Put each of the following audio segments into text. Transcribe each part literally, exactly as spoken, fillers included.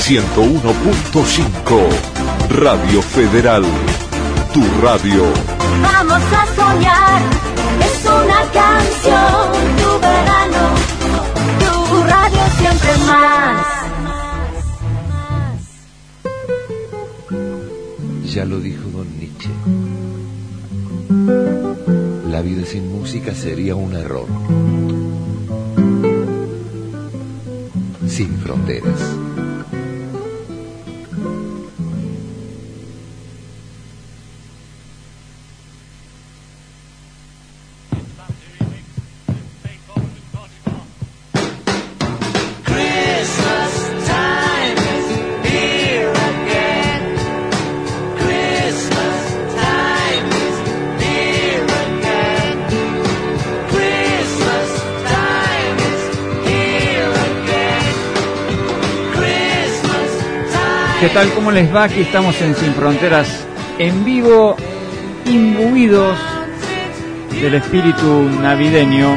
ciento uno punto cinco. Radio Federal, tu radio. Vamos a soñar, es una canción, tu verano, tu radio siempre más. Ya lo dijo don Nietzsche. La vida sin música sería un error. Sin fronteras. ¿Qué tal? ¿Cómo les va? Aquí estamos en Sin Fronteras en vivo, imbuidos del espíritu navideño.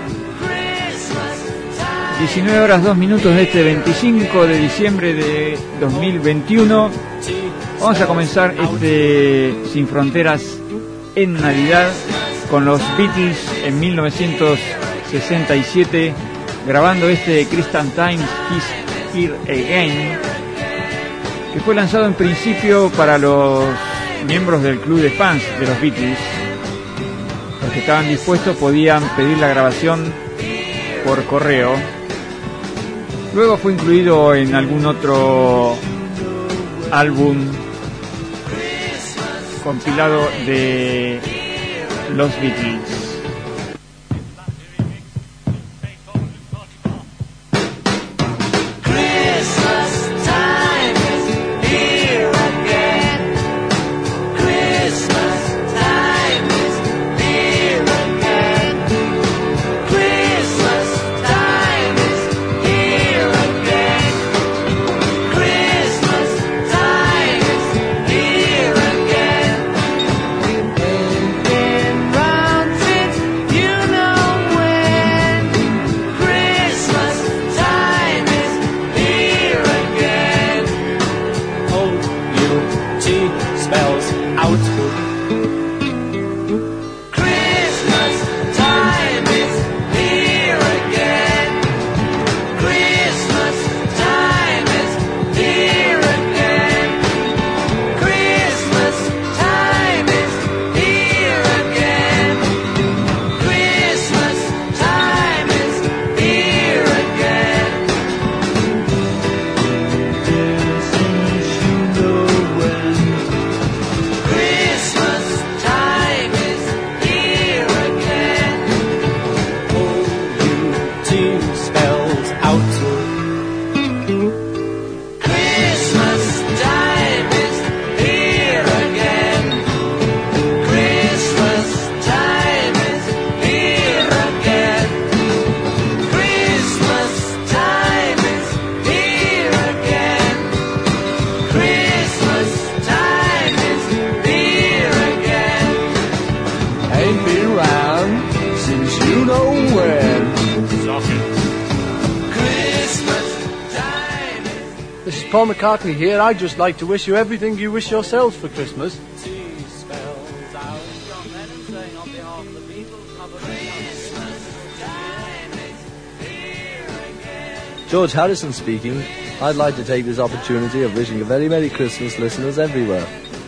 diecinueve horas dos minutos de este veinticinco de diciembre de dos mil veintiuno. Vamos a comenzar este Sin Fronteras en Navidad con los Beatles en mil novecientos sesenta y siete, grabando este Christmas Time Is Here Again, que fue lanzado en principio para los miembros del club de fans de los Beatles. Los que estaban dispuestos podían pedir la grabación por correo. Luego fue incluido en algún otro álbum compilado de los Beatles. Paul McCartney here. I'd just like to wish you everything you wish yourselves for Christmas. George Harrison speaking. I'd like to take this opportunity of wishing a very Merry Christmas, listeners everywhere.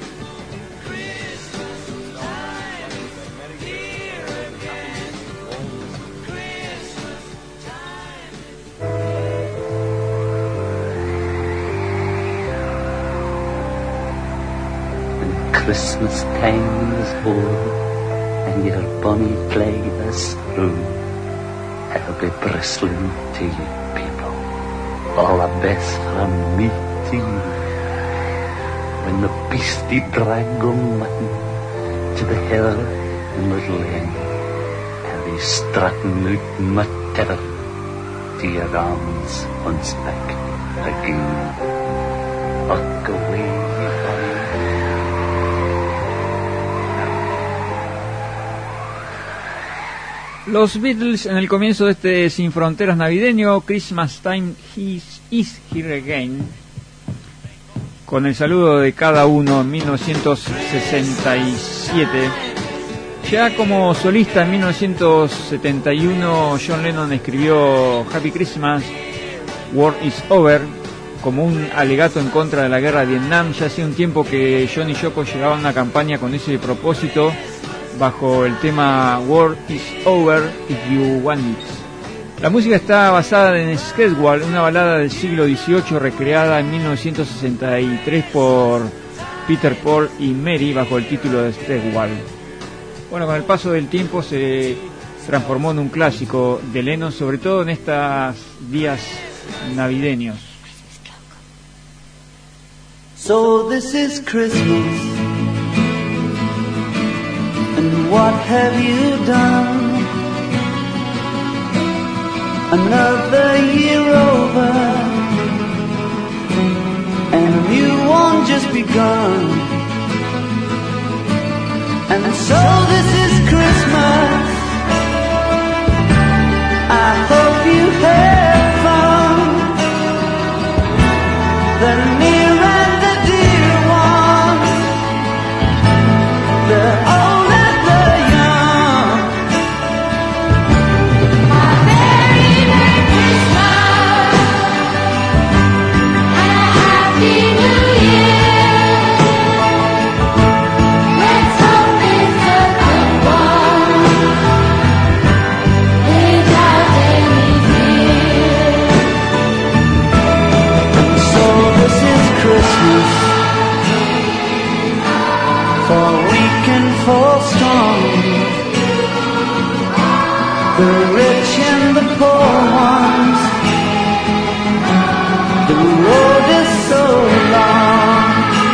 Christmas time is over and your bonny flag is through. I'll be bristling to you people, all the best from me to you. When the beastie dragon man to the hill in the lane, I'll be strutting out my tether to your arms once back again. Walk away, bonny. Los Beatles en el comienzo de este Sin Fronteras navideño, Christmas Time is, is Here Again, con el saludo de cada uno en mil novecientos sesenta y siete. Ya como solista en mil novecientos setenta y uno John Lennon escribió Happy Christmas, War is Over, como un alegato en contra de la guerra de Vietnam. Ya hacía un tiempo que John y Yoko llevaban una campaña con ese propósito bajo el tema War is Over If You Want It. La música está basada en Schedule, una balada del siglo dieciocho recreada en mil novecientos sesenta y tres por Peter, Paul y Mary bajo el título de Schedule. Bueno, con el paso del tiempo se transformó en un clásico de Lennon, sobre todo en estos días navideños. So this is Christmas, and what have you done? Another year over, and a new one just begun. And so this is Christmas, I hope you had fun. The near and the dear ones, the old and the young. A very Merry Christmas and a Happy New Year. Let's hope it's a good one without any fear. So this is Christmas, for weak and for strong, the rich and the poor ones. The road is so long,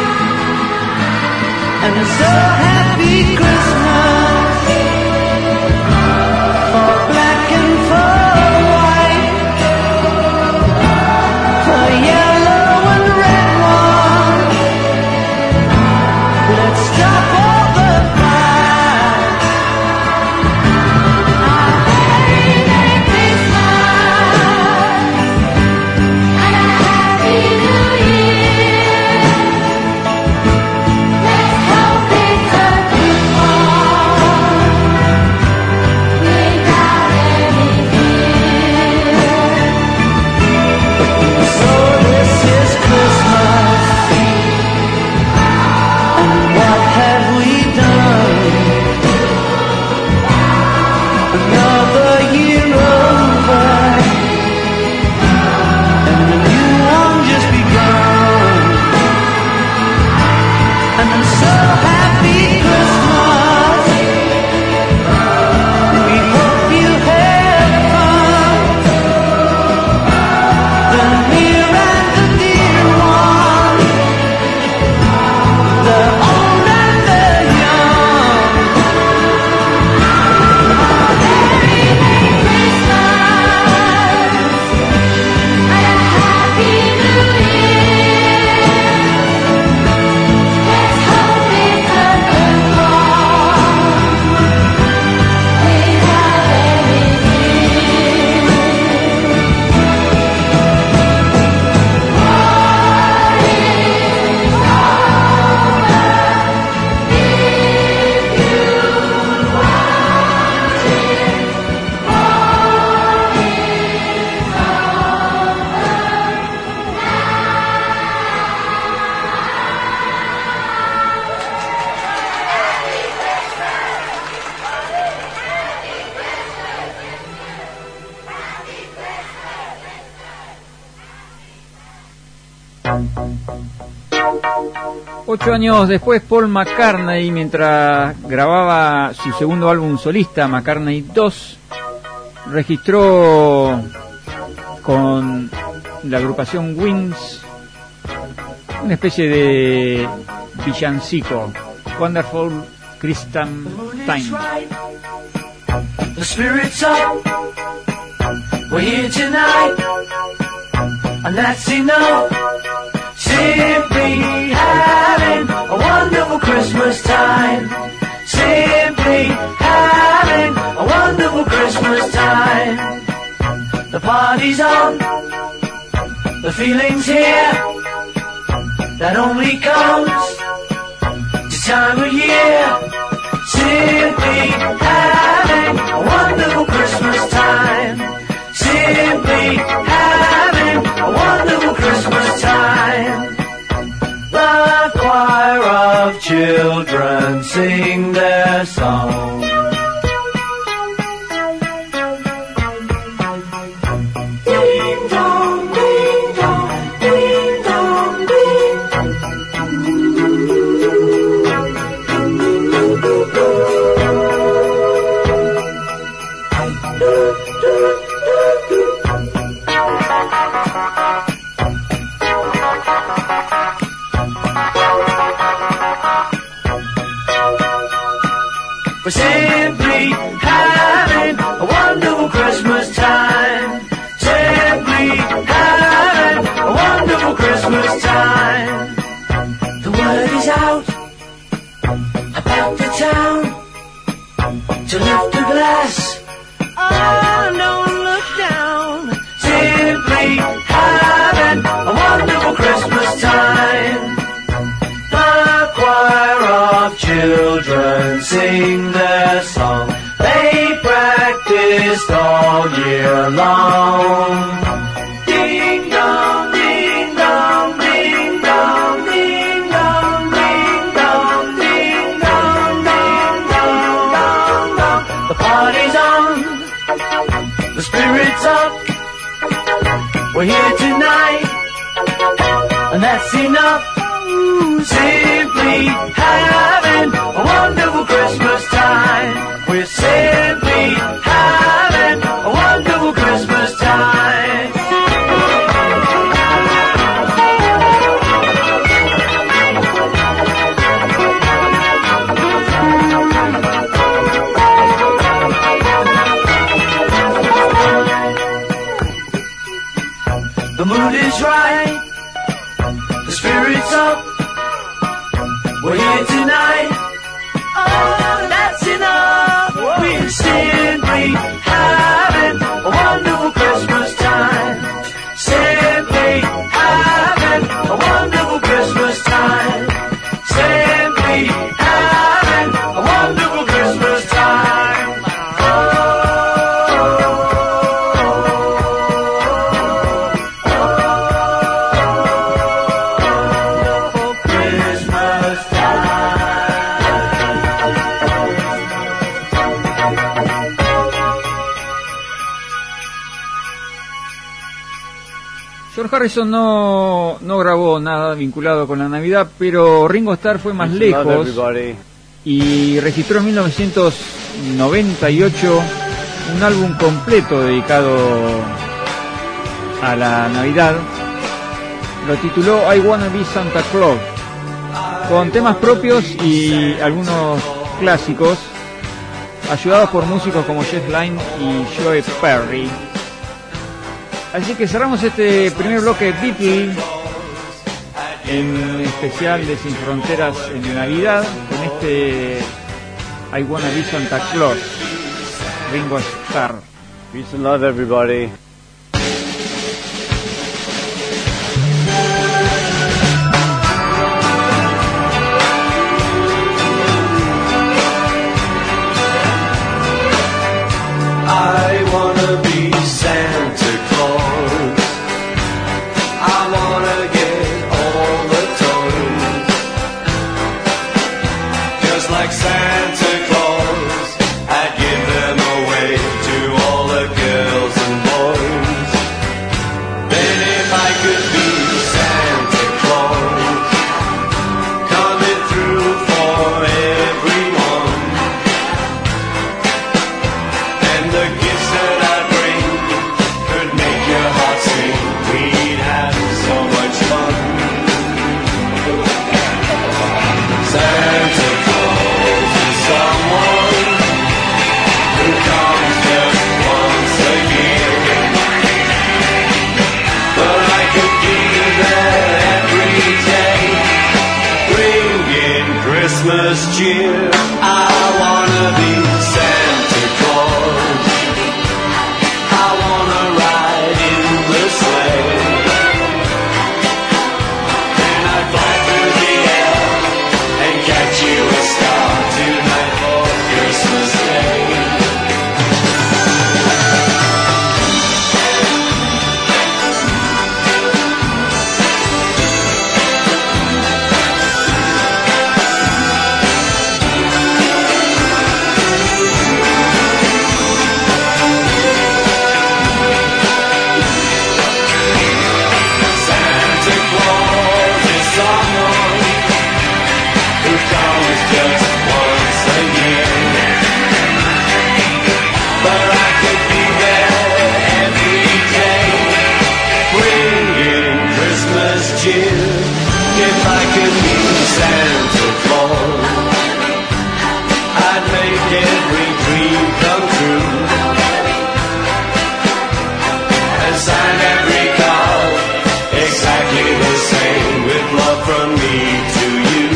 and so happy Christmas for black and for white, for yellow and red ones. Let's stop all the fight. A very Merry Christmas and a Happy New Year. Let's hope it's a good one without any fear. So this is Christmas, and what have we done? Another year over, and a new one just begun. And I'm so happy Christmas, we hope you had fun. The near and the dear ones, the old and the young. Very Merry Christmas and a Happy New Year. Let's hope it's a good one without any fear. Ocho años después, Paul McCartney, mientras grababa su segundo álbum solista, McCartney dos, registró con la agrupación Wings una especie de villancico, Wonderful Christmas Time. The spirit's up, we're here tonight, and that's enough. Simply having a wonderful Christmas time. Simply having a wonderful Christmas time. The party's on, the feeling's here, that only comes this time of year. Simply having a wonderful Christmas time. Simply having a wonderful Christmas time. The choir of children sing their song. Ding dong, ding dong, ding dong, ding. We're simply having a wonderful Christmas time. Simply having a wonderful Christmas time. The word is out about the town to lift a glass. Oh, don't look down. Simply having a wonderful Christmas time. The choir of children sing their song. They practiced all year long. Ding dong, ding dong, ding dong, ding dong, ding dong, ding dong, ding dong, dong, dong. The party's on, the spirit's up. We're here tonight, and that's enough. Simply having a wonderful Christmas time. We're simply having a wonderful Christmas time. The mood is right, the spirit's up. We're here tonight, oh, that's enough. We're simply having a wonderful Christmas time. Simply having a wonderful Christmas time. Simply having a wonderful Christmas time. Oh, George Harrison no, no grabó nada vinculado con la Navidad, pero Ringo Starr fue más lejos y registró en mil novecientos noventa y ocho un álbum completo dedicado a la Navidad. Lo tituló I Wanna Be Santa Claus, con temas propios y algunos clásicos, ayudados por músicos como Jeff Lynne y Joe Perry. Así que cerramos este primer bloque de Beatles, en especial de Sin Fronteras en Navidad, con este I Wanna Be Santa Claus, Ringo Starr. Peace and love, everybody. I wanna be Santa Claus. I wanna get all the toys. Just like Santa Claus, I'd give them away to all the girls and boys. Then if I could be Santa Claus, coming through for everyone, and the gifts that I bring could make your heart sing, we'd have so much fun. Santa Claus is someone who comes just once a year, but I could be there every day, bringing Christmas cheer. I wanna be Santa Claus. I wanna ride in the sleigh, and I'd fly sign every card exactly the same with love from me to you.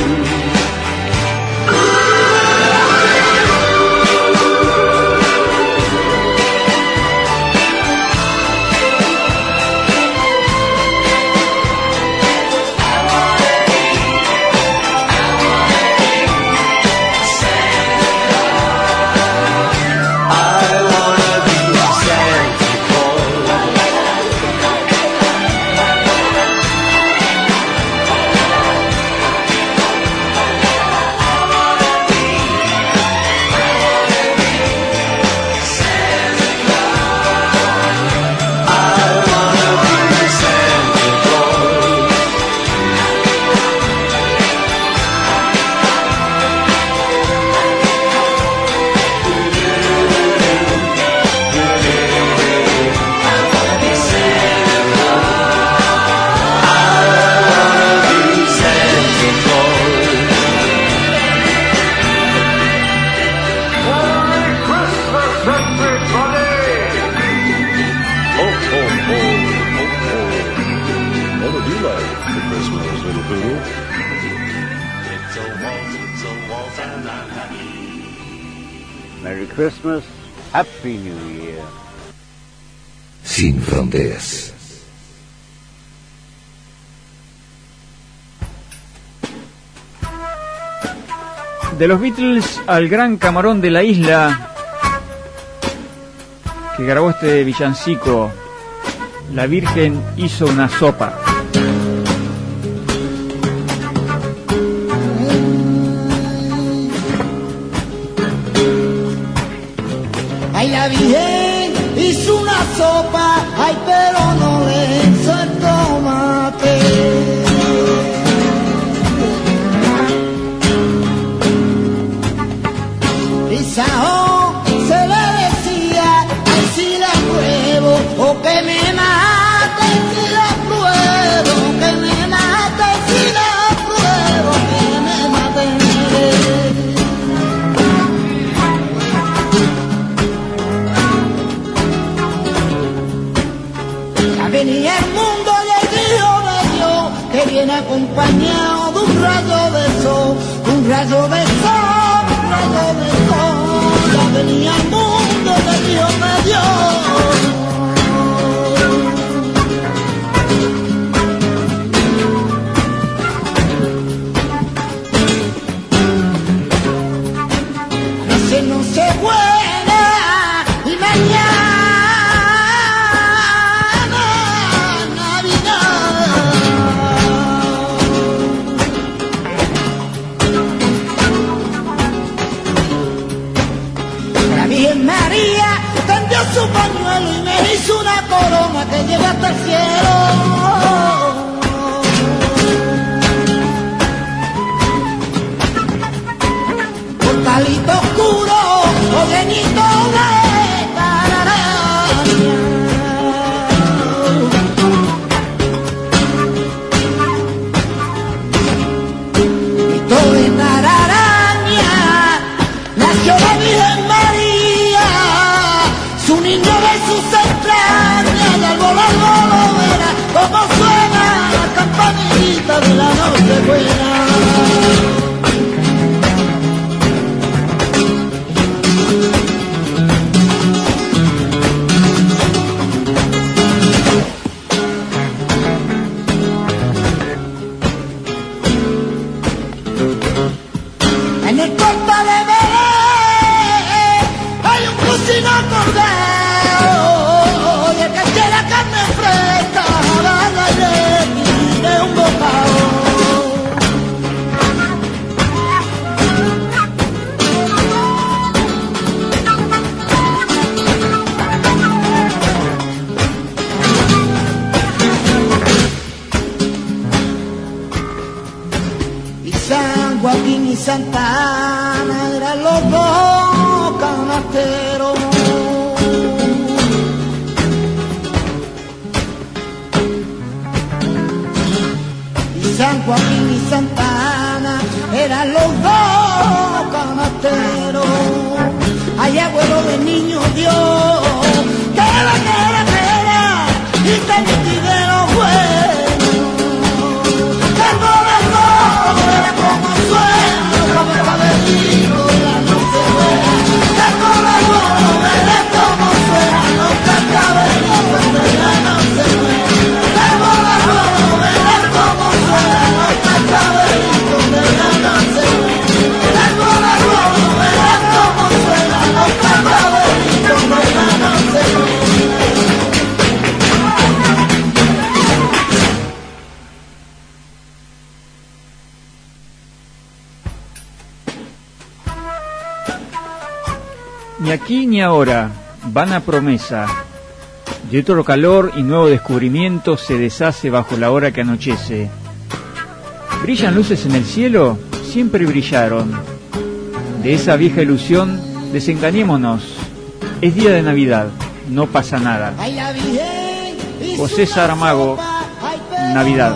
Merry Christmas, Happy New Year. Sin fronteras. De los Beatles al gran camarón de la isla que grabó este villancico, La Virgen hizo una sopa. Ay, la Virgen hizo una sopa, ay, pero no le hizo el tomate. Y Saón se le decía, ay, si la pruebo, o que me mate, si la pruebo, que me mate, si la pruebo, que me mate. Venía el mundo y el Hijo de Dios, que viene acompañado de un rayo de sol, un rayo de sol, un rayo de sol. Ya venía el mundo y el Hijo de Dios. Noche, noche buena y mañana María tendió su pañuelo y me hizo una corona que llega hasta el cielo. Portalito oscuro, morenito de tararaña. Y todo de tararaña nació la Virgen María. Su niño de sus entrañas, y al volar lo verá, como suena la campanita de la noche buena. En el corte de Belén hay un cocino cordero, y el que quiera carne fresca va a de un bocado. Y San Joaquín y Santa Ana eran los dos canasteros. Y San Joaquín y Santa Ana eran los dos canasteros. Ay, abuelo de niño Dios, que era, que era, que era, y te mitigué lo bueno. Tengo las nubes como sueño, como el abedito de la noche buena. Tengo las nubes como sueño, los cascabelitos de la noche buena. Tengo las nubes como sueño, los cascabelitos de la noche buena. Tengo las nubes como sueño, los cascabelitos de la noche buena. Ni aquí ni ahora, vana promesa. De otro calor y nuevo descubrimiento se deshace bajo la hora que anochece. ¿Brillan luces en el cielo? Siempre brillaron. De esa vieja ilusión, desengañémonos. Es día de Navidad, no pasa nada. José Saramago, Navidad.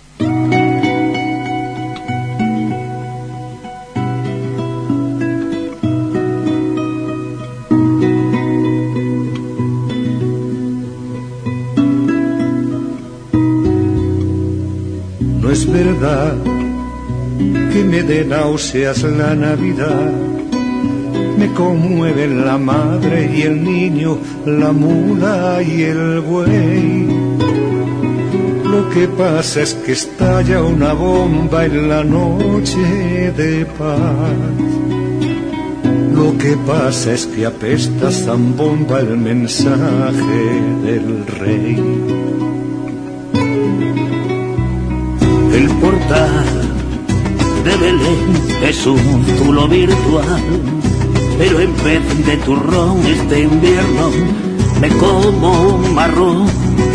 No es verdad que me dé náuseas la Navidad, me conmueven la madre y el niño, la mula y el buey. Lo que pasa es que estalla una bomba en la noche de paz. Lo que pasa es que apesta zambomba el mensaje del rey. El portal de Belén es un zulo virtual, pero en vez de turrón este invierno me como un marrón.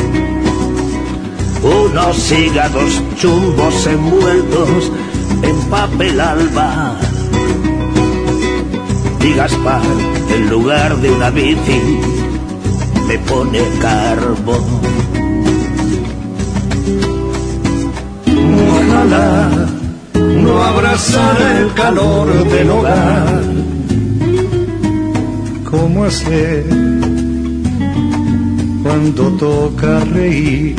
Unos hígados chumbos envueltos en papel alba. Y Gaspar, en lugar de una bici, me pone carbón. Ojalá no abrazara el calor del hogar. ¿Cómo hacer cuando toca reír?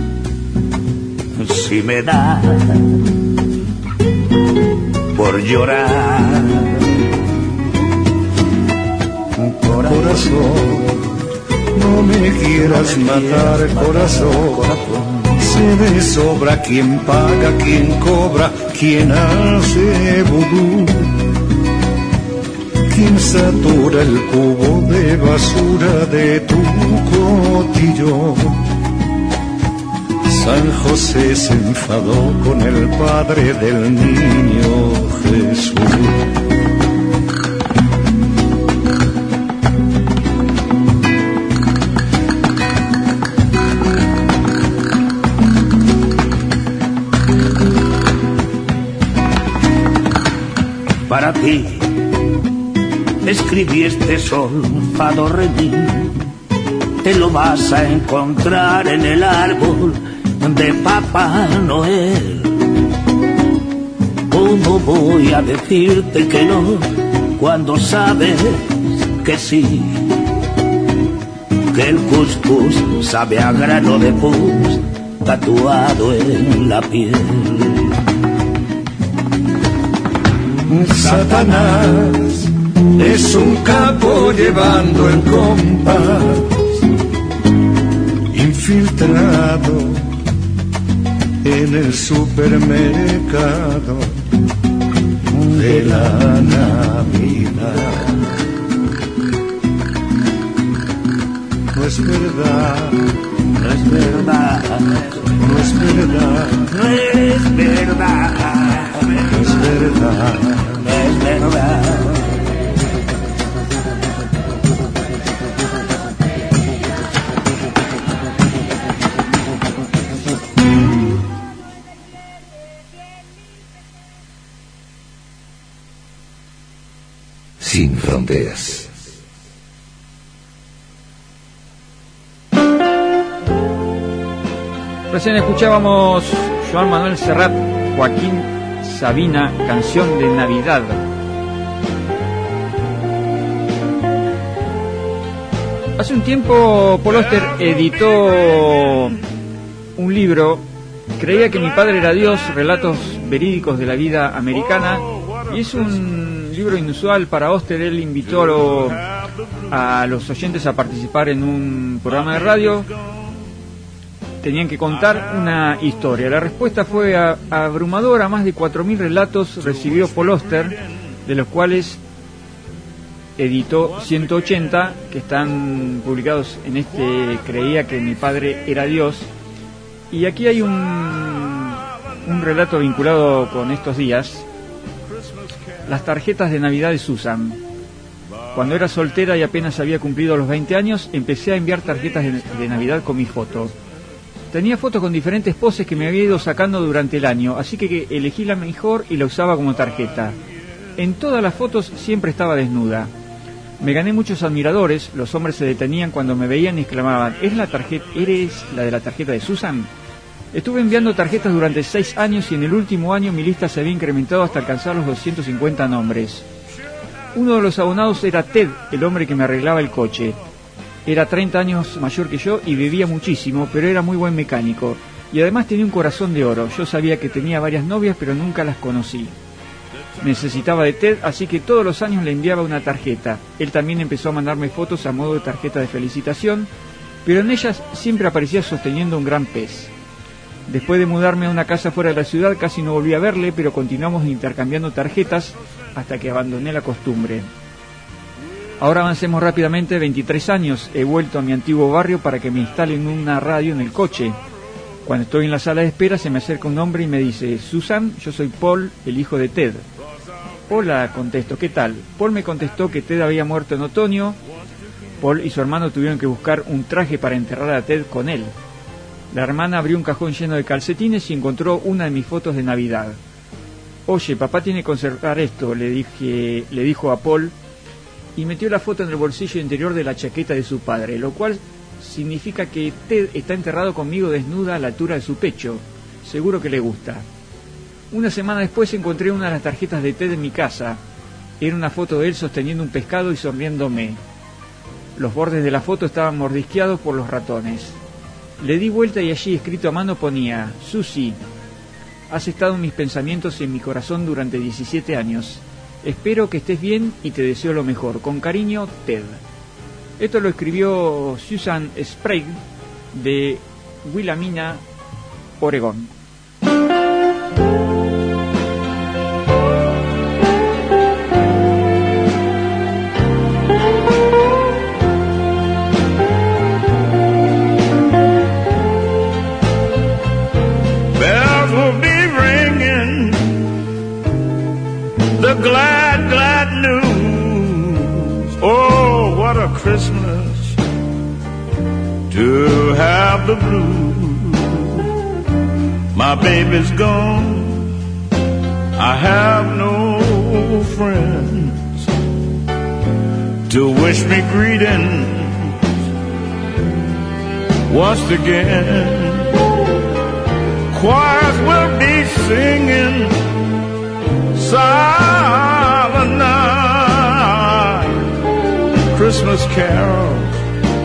Si me da por llorar, corazón, no me quieras matar, corazón. Se de sobra quien paga, quien cobra, quien hace vudú, quien satura el cubo de basura de tu cotillón. San José se enfadó con el padre del niño Jesús. Para ti escribí este sol, fado re mi. Te lo vas a encontrar en el árbol de Papá Noel. ¿Cómo voy a decirte que no cuando sabes que sí? Que el cuscús sabe a grano de pus tatuado en la piel. Satanás es un capo llevando el compás, infiltrado en el supermercado de la Navidad. No es verdad, no es verdad, no es verdad, no es verdad, no es verdad, no es verdad. Sin fronteras. Recién escuchábamos Joan Manuel Serrat, Joaquín Sabina, Canción de Navidad. Hace un tiempo Paul Auster editó un libro, creía que mi padre era Dios, relatos verídicos de la vida americana, y es un libro inusual para Auster. Él invitó a, lo, a los oyentes a participar en un programa de radio. Tenían que contar una historia. La respuesta fue a, abrumadora. Más de cuatro mil relatos recibió Paul Auster, de los cuales editó ciento ochenta, que están publicados en este Creía que mi padre era Dios. Y aquí hay un, un relato vinculado con estos días. Las tarjetas de Navidad de Susan. Cuando era soltera y apenas había cumplido los veinte años, empecé a enviar tarjetas de, de Navidad con mi foto. Tenía fotos con diferentes poses que me había ido sacando durante el año, así que elegí la mejor y la usaba como tarjeta. En todas las fotos siempre estaba desnuda. Me gané muchos admiradores. Los hombres se detenían cuando me veían y exclamaban: ¿Es la tarjeta, ¿eres la de la tarjeta de Susan? Estuve enviando tarjetas durante seis años y en el último año mi lista se había incrementado hasta alcanzar los doscientos cincuenta nombres. Uno de los abonados era Ted, el hombre que me arreglaba el coche. Era treinta años mayor que yo y bebía muchísimo, pero era muy buen mecánico. Y además tenía un corazón de oro. Yo sabía que tenía varias novias, pero nunca las conocí. Necesitaba de Ted, así que todos los años le enviaba una tarjeta. Él también empezó a mandarme fotos a modo de tarjeta de felicitación, pero en ellas siempre aparecía sosteniendo un gran pez. Después de mudarme a una casa fuera de la ciudad, casi no volví a verle, pero continuamos intercambiando tarjetas hasta que abandoné la costumbre. Ahora avancemos rápidamente, veintitrés años, he vuelto a mi antiguo barrio para que me instalen una radio en el coche. Cuando estoy en la sala de espera se me acerca un hombre y me dice: Susan, yo soy Paul, el hijo de Ted. Hola, contesto, ¿qué tal? Paul me contestó que Ted había muerto en otoño. Paul y su hermano tuvieron que buscar un traje para enterrar a Ted con él. La hermana abrió un cajón lleno de calcetines y encontró una de mis fotos de Navidad. Oye, papá tiene que conservar esto, le dije, le dijo a Paul, y metió la foto en el bolsillo interior de la chaqueta de su padre, lo cual significa que Ted está enterrado conmigo desnuda a la altura de su pecho. Seguro que le gusta. Una semana después encontré una de las tarjetas de Ted en mi casa. Era una foto de él sosteniendo un pescado y sonriéndome. Los bordes de la foto estaban mordisqueados por los ratones. Le di vuelta y allí, escrito a mano, ponía: Susi, has estado en mis pensamientos y en mi corazón durante diecisiete años. Espero que estés bien y te deseo lo mejor. Con cariño, Ted. Esto lo escribió Susan Sprague de Willamina, Oregón. Glad, glad news. Oh, what a Christmas to have the blues. My baby's gone, I have no friends to wish me greetings once again. Choirs will be singing Silent night, Christmas carols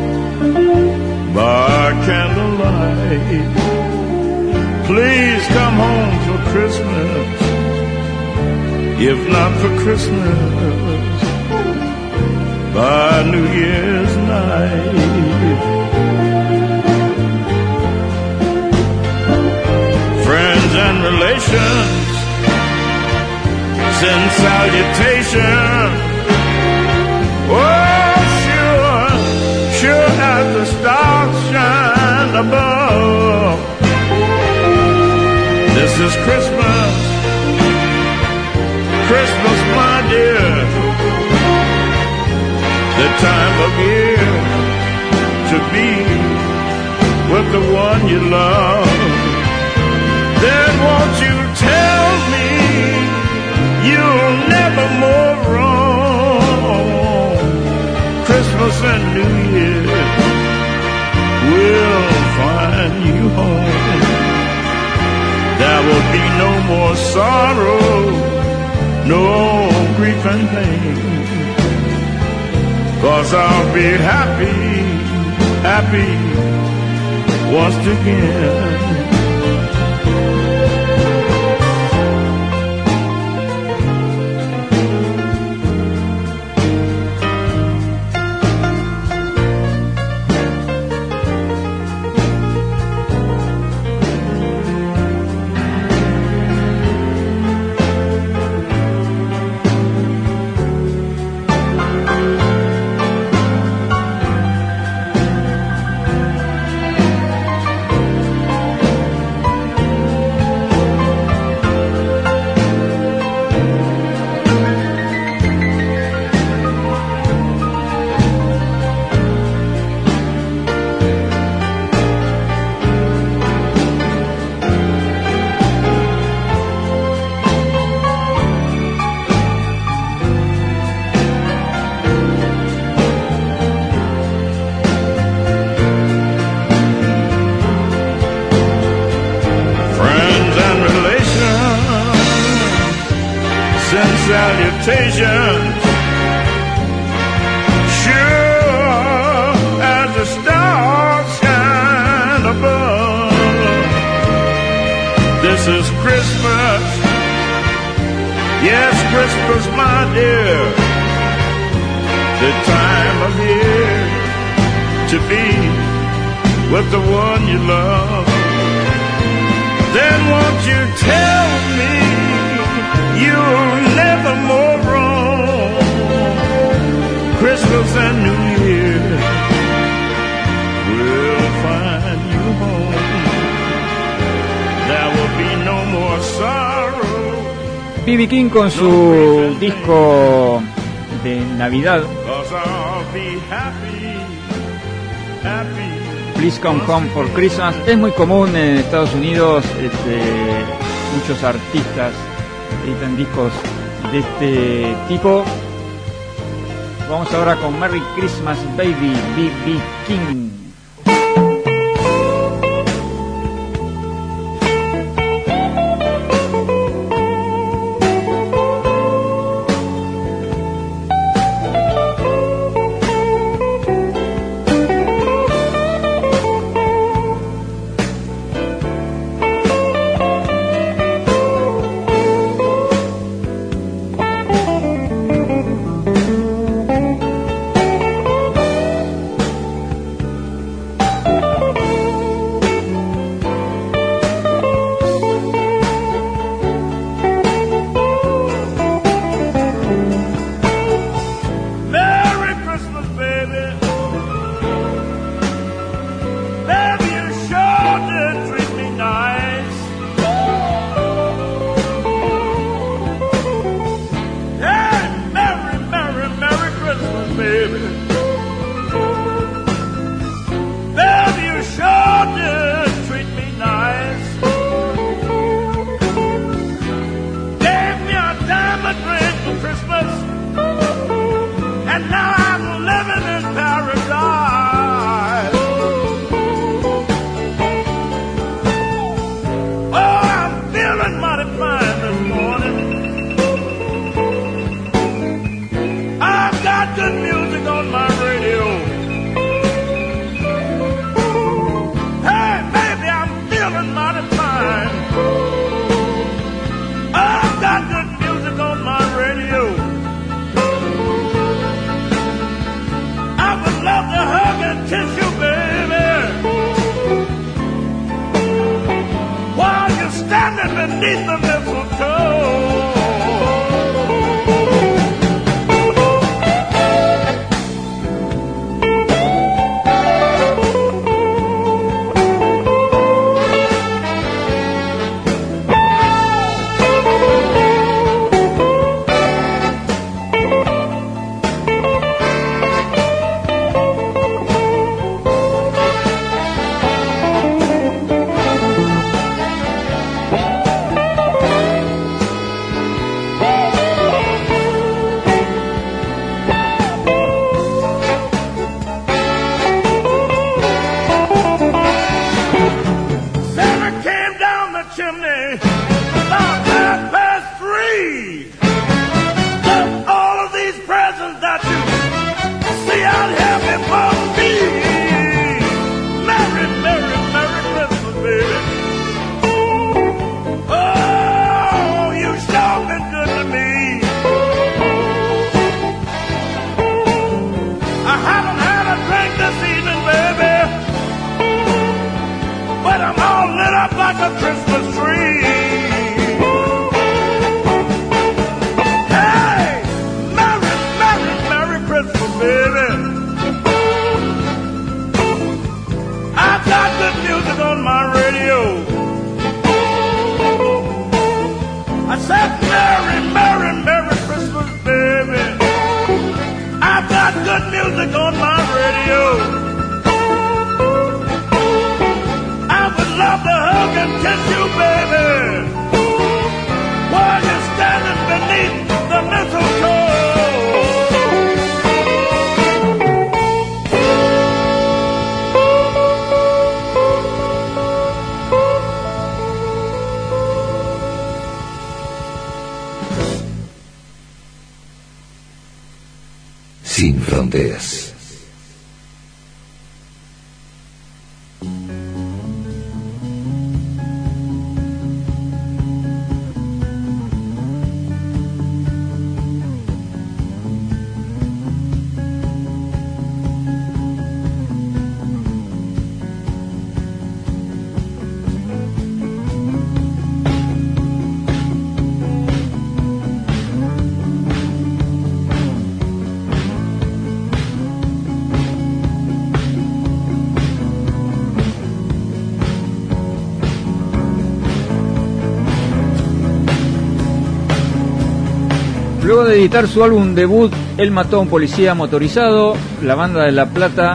by candlelight. Please come home for Christmas, if not for Christmas, by New Year's night. Friends and relations send salutation. Oh, sure, sure as the stars shine above. This is Christmas, Christmas, my dear, the time of year to be with the one you love. Then won't you tell me you'll never more wrong? Christmas and New Year will find you home. There will be no more sorrow, no grief and pain, 'cause I'll be happy happy once again. Salutations, sure as the stars shine above. This is Christmas, yes, Christmas, my dear, the time of year to be with the one you love. Then won't you tell me you'll never more wrong? Christmas and New Year will find you home. There will be no more sorrow. B B King con su disco de Navidad, Please Come Home for Christmas. Es muy común en Estados Unidos, este, muchos artistas editan discos de este tipo. Vamos ahora con Merry Christmas Baby, B B King. like a Christmas tree. Hey, Merry, Merry, Merry Christmas, baby. I've got good music on my radio. I said, Merry, Merry, Merry Christmas, baby. I've got good music on my radio. I would love to hug and kiss you, baby, while you're standing beneath the mistletoe. Sin fronteras. Luego de editar su álbum debut, Él mató a un policía motorizado, la banda de La Plata,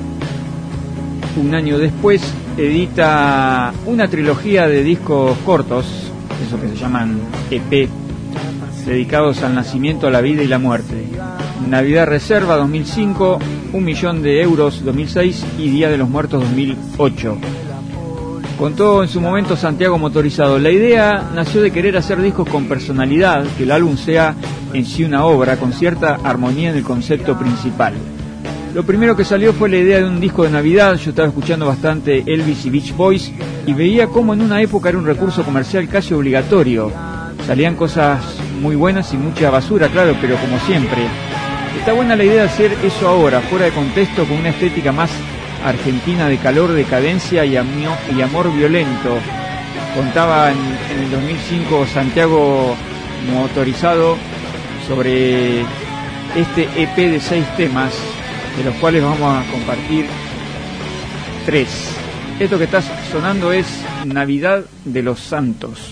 un año después, edita una trilogía de discos cortos, esos que se llaman E P, dedicados al nacimiento, a la vida y la muerte. Navidad Reserva dos mil cinco, Un Millón de Euros dos mil seis y Día de los Muertos dos mil ocho. Contó en su momento Santiago Motorizado: la idea nació de querer hacer discos con personalidad, que el álbum sea en sí una obra con cierta armonía en el concepto principal. Lo primero que salió fue la idea de un disco de Navidad. Yo estaba escuchando bastante Elvis y Beach Boys y veía cómo en una época era un recurso comercial casi obligatorio. Salían cosas muy buenas y mucha basura, claro, pero como siempre. Está buena la idea de hacer eso ahora, fuera de contexto, con una estética más argentina de calor, decadencia y, amio, y amor violento. Contaba en, en el dos mil cinco Santiago Motorizado sobre este E P de seis temas, de los cuales vamos a compartir tres. Esto que está sonando es Navidad de los Santos.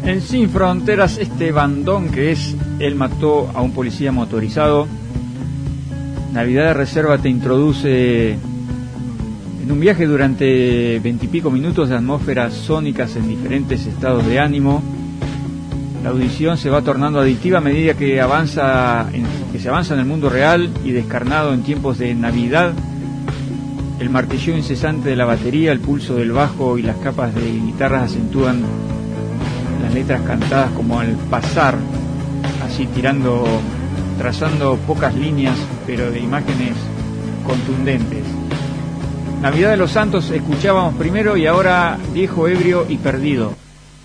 En Sin Fronteras, este bandón que es Él mató a un policía motorizado. Navidad de Reserva te introduce en un viaje durante veintipico minutos de atmósferas sónicas en diferentes estados de ánimo. La audición se va tornando adictiva a medida que avanza en, que se avanza en el mundo real y descarnado en tiempos de Navidad. El martilleo incesante de la batería, el pulso del bajo y las capas de guitarras acentúan las letras cantadas como al pasar, así tirando, trazando pocas líneas, pero de imágenes contundentes. Navidad de los Santos escuchábamos primero y ahora Viejo, Ebrio y Perdido.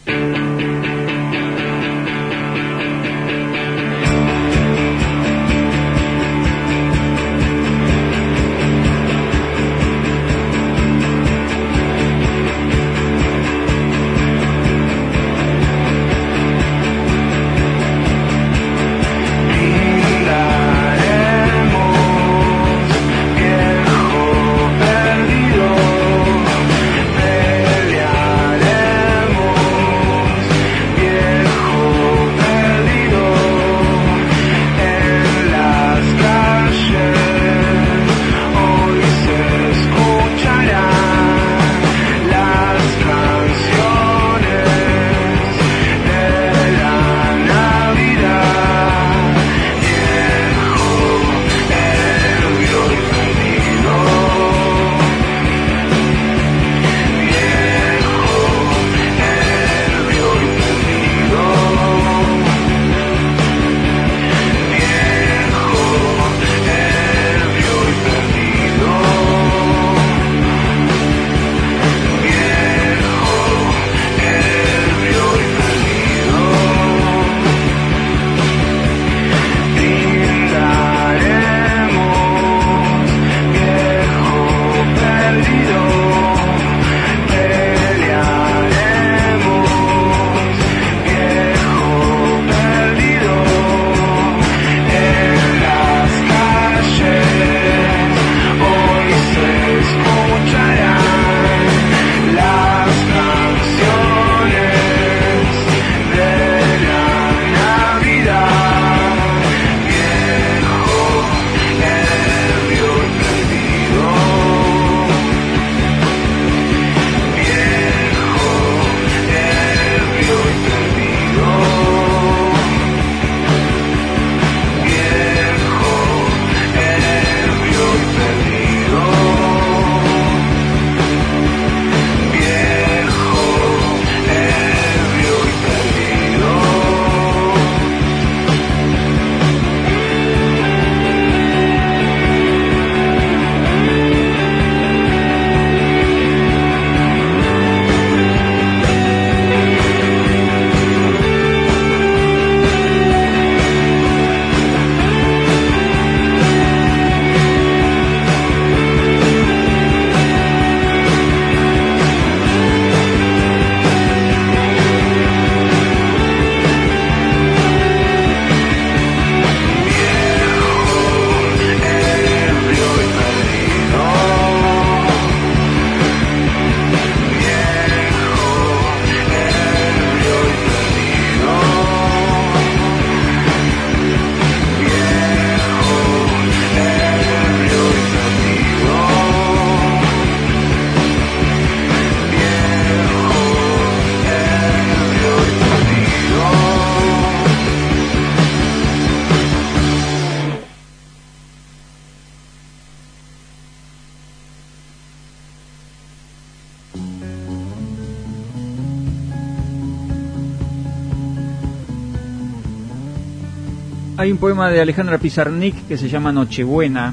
Hay un poema de Alejandra Pizarnik que se llama Nochebuena.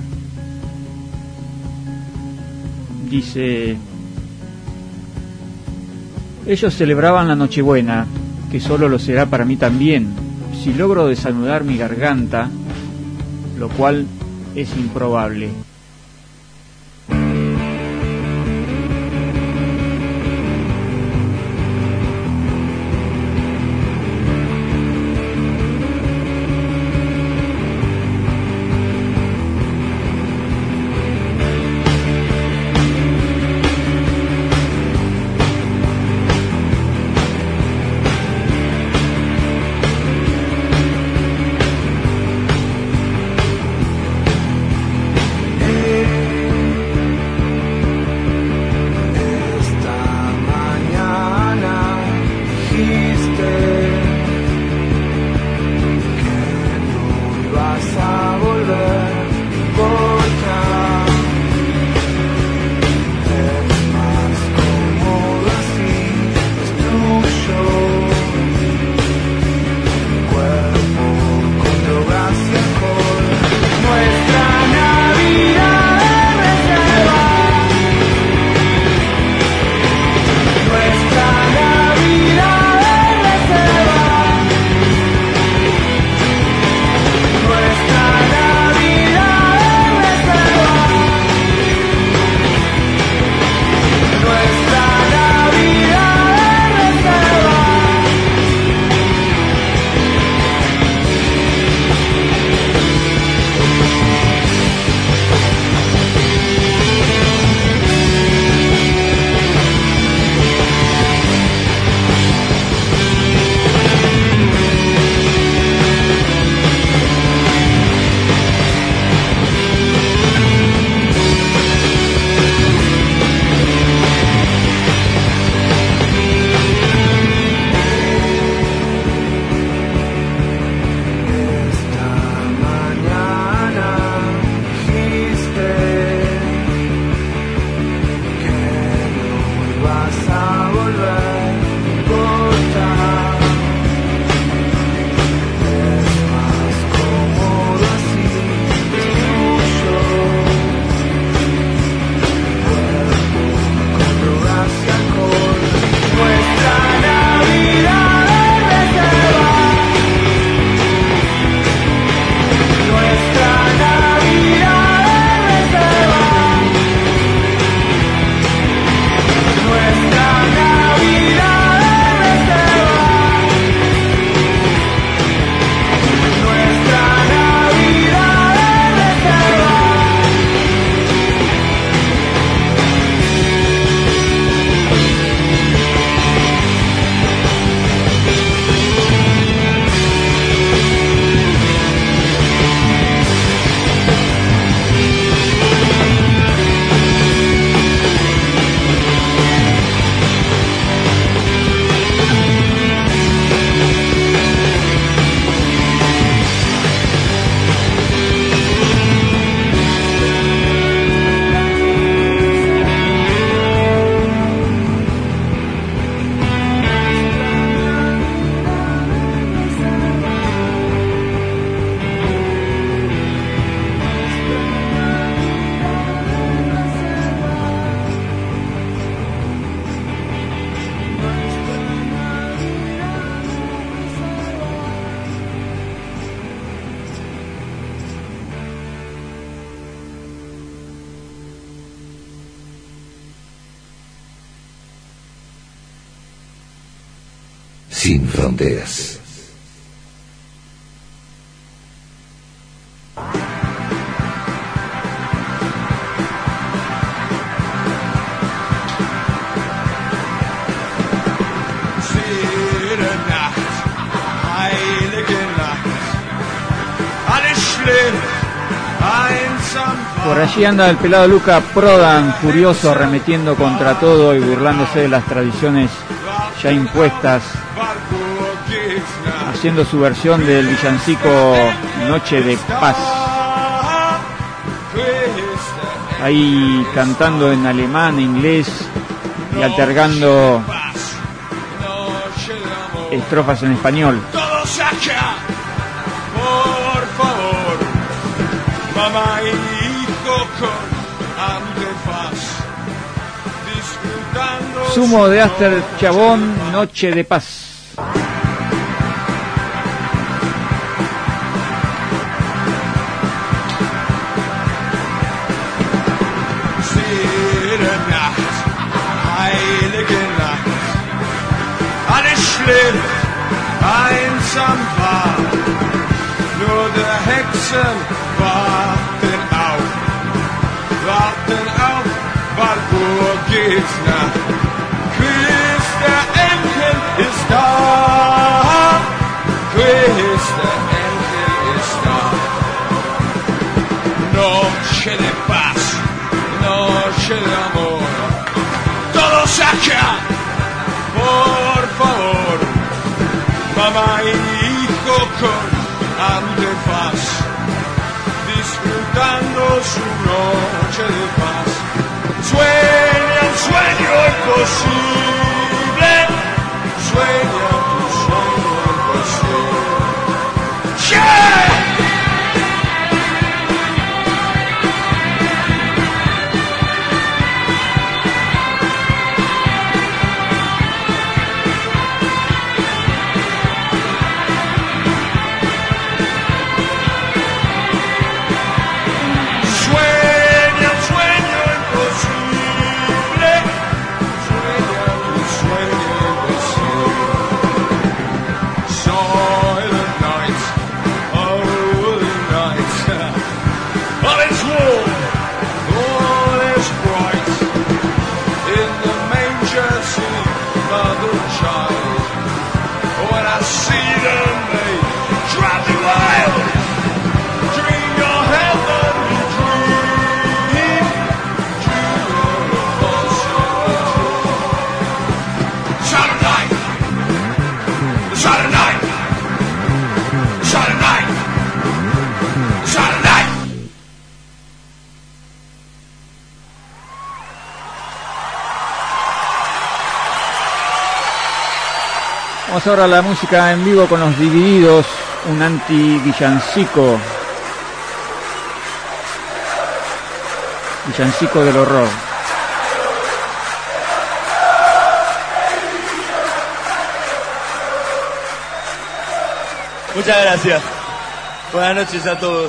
Dice: ellos celebraban la Nochebuena, que solo lo será para mí también, si logro desanudar mi garganta, lo cual es improbable. vas a volver, no importa. Es más cómodo así, tuyo. Cuerpo con drogas y alcohol. Nuestra Navidad de reserva. Nuestra Navidad de reserva. Nuestra Navidad de reserva. Nuestra Navidad de reserva. Sin fronteras. Por allí anda el pelado Luca Prodan, furioso, arremetiendo contra todo y burlándose de las tradiciones ya impuestas, haciendo su versión del villancico Noche de Paz. Ahí cantando en alemán, inglés y alternando estrofas en español. Todos acá, por favor, mamá y hijo con antefaz, disfrutando. Zumo de Aster Chabón, Noche de Paz. Einsam war, nur der Hexen warten auf, warten auf, Walpurg geht nach. Quiz, der Enkel ist da, Quiz, der Enkel ist da. Noche de paz, noche de amor, todos acá, por favor. Mamá y hijo con antefaz, disfrutando su noche de paz. Sueña un sueño imposible, sueña tu sueño imposible. ¡Yeah! Sueña un sueño imposible, sueña Vamos ahora a la música en vivo con los Divididos, un anti-villancico. Villancico del horror. Muchas gracias. Buenas noches a todos.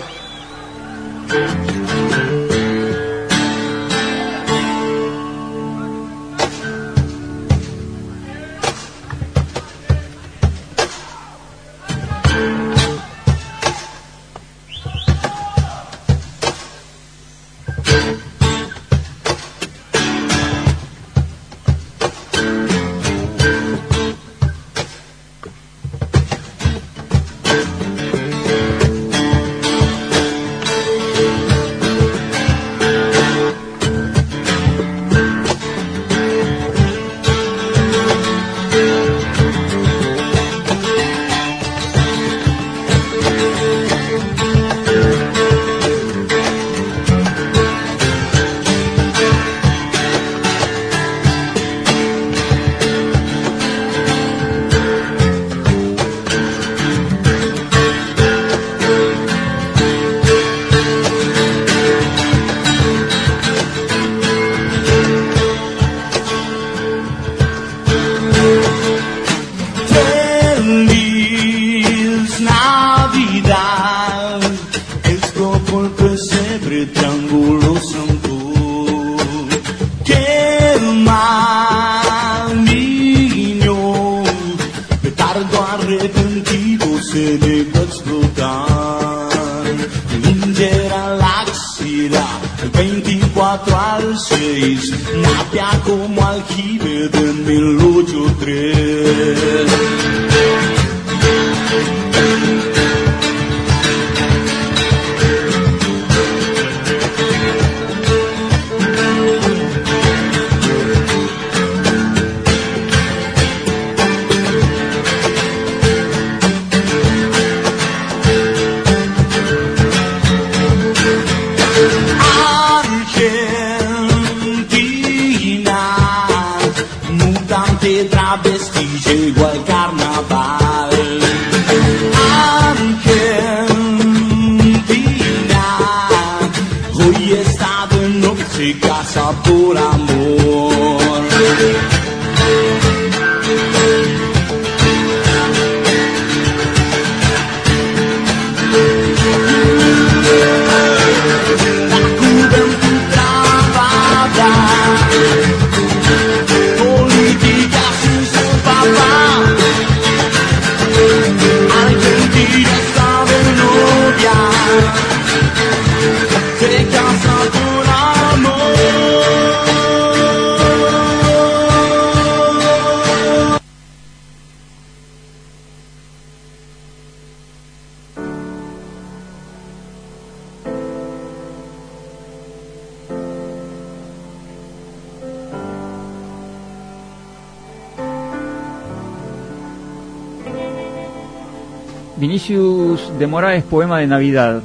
Vinicius de Moraes, poema de Navidad.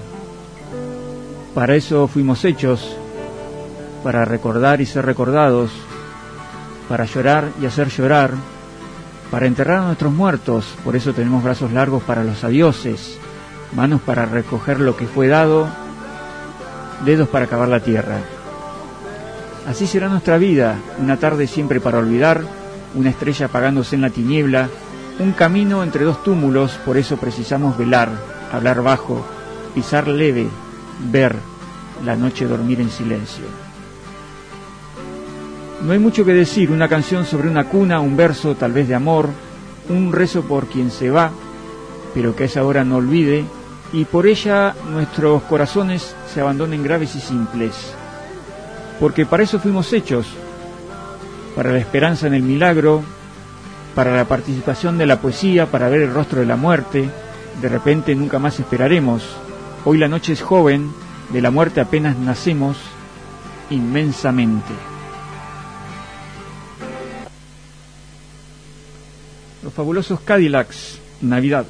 Para eso fuimos hechos, para recordar y ser recordados, para llorar y hacer llorar, para enterrar a nuestros muertos. Por eso tenemos brazos largos para los adioses, manos para recoger lo que fue dado, dedos para cavar la tierra. Así será nuestra vida, una tarde siempre para olvidar, una estrella apagándose en la tiniebla, un camino entre dos túmulos. Por eso precisamos velar, hablar bajo, pisar leve, ver, la noche dormir en silencio. No hay mucho que decir, una canción sobre una cuna, un verso tal vez de amor, un rezo por quien se va, pero que a esa hora no olvide, y por ella nuestros corazones se abandonen graves y simples. Porque para eso fuimos hechos, para la esperanza en el milagro, para la participación de la poesía, para ver el rostro de la muerte. De repente nunca más esperaremos. Hoy la noche es joven, de la muerte apenas nacemos inmensamente. Los fabulosos Cadillacs, Navidad.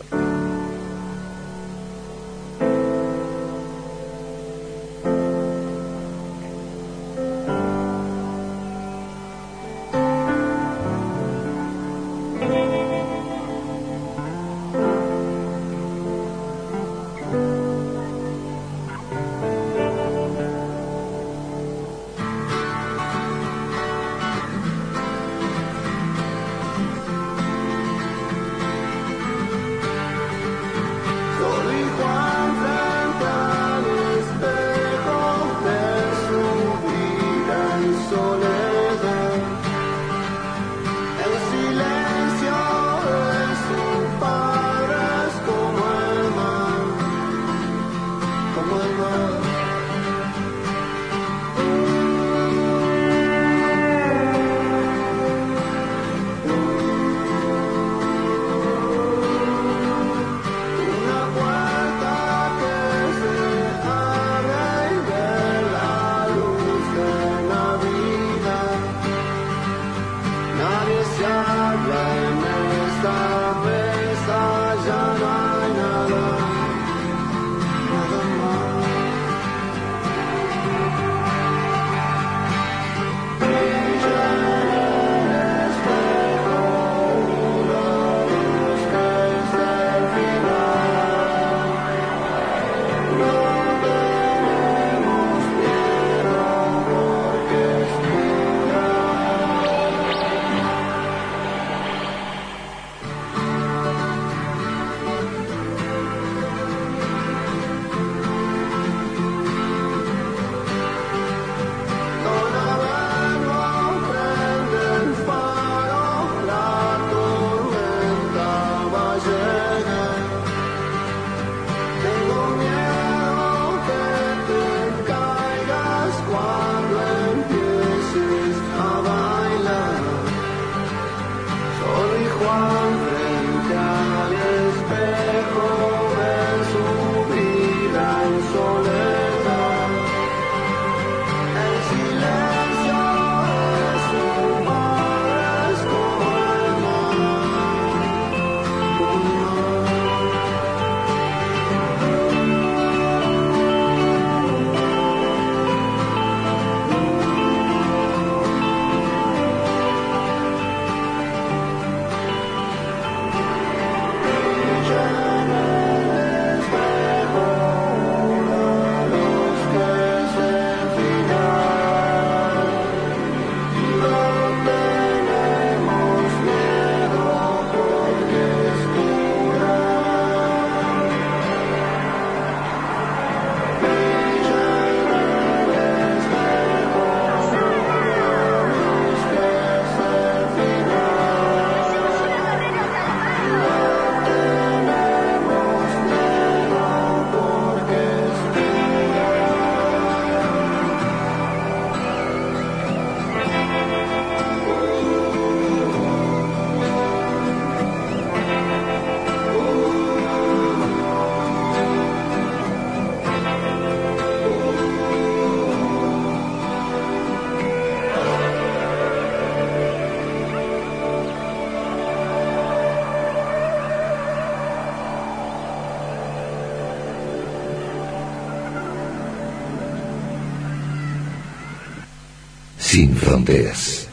Sin Fronteras.